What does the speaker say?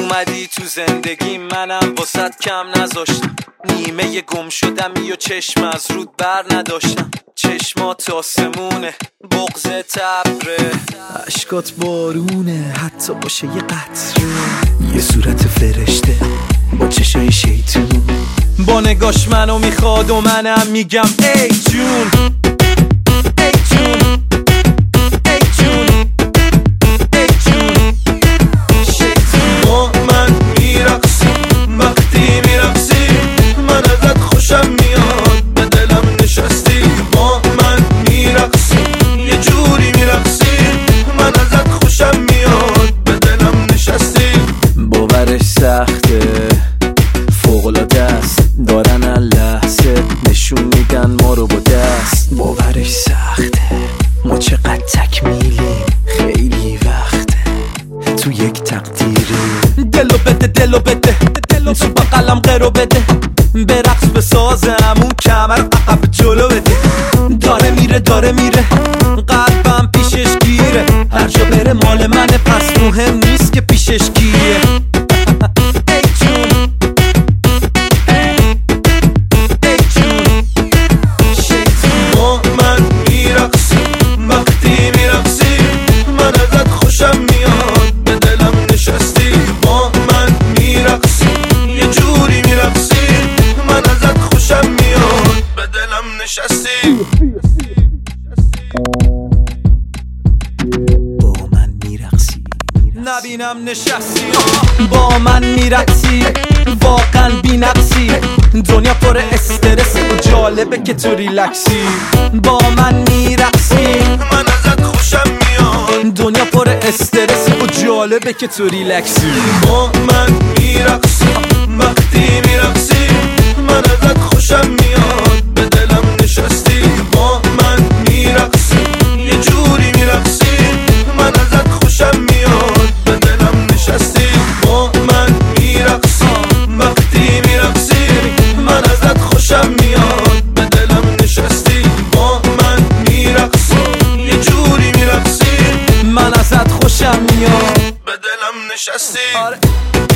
اومدی تو زندگی منم واسط کم نذاشتم، نیمه گم شدم و چشم از رود بر نداشتم. چشمات آسمونه، بغض تبره، عشقات بارونه، حتی باشه یه قطره. یه صورت فرشته با چشای شیطون، با نگاش منو میخواد و منم میگم ای جون ای جون ای جون ای جون. شیطون با من میرقصی، وقتی میرقصی من ازت خوشم میاد، به دلم نشستی. با من میرقصی، یه جوری میرقصی من ازت خوشم میاد، به دلم نشستی. باورش سخته، فوق‌العاده است، دارن لحظه نشون میدن ما رو با دست. باورش سخته، ما چقدر تکمیلیم، خیلی وقته تو یک تقدیری. دلو بده دلو بده تو بقلم قرو بده، برقص بسازم اون کمر عقب جلو بده. داره میره قلبم پیشش گیره، هر جا بره مال منه پس مهم نیست که پیشش کیه. ای جون ای جون. شیطون با من میرقصی، وقتی میرقصی من ازت خوشم میاد، به دلم نشستی. با من میرقصی، یه جوری میرقصی من ازت خوشم میاد، به دلم نشستی. با من میرقصی، نبینم نشستی با من میرقصی، واقعا بی نقصی. دنیا پر استرس و جالبه که تو ریلکسی. با من میرقصی، من ازت خوشم میاد، دنیا پر استرس و جالبه که تو ریلکسی. با من میرقصی، وقتی میرقصی من ازت خوشم میاد، به دلم نشستی. با من میرقصی، یه جوری میرقصی من ازت خوشم میاد، به دلم نشستی. با من میرقصی، وقتی میرقصی من ازت خوشم میاد، به دلم نشستی. با من میرقصی، یه جوری میرقصی من ازت خوشم میاد، به دلم نشستی. آره.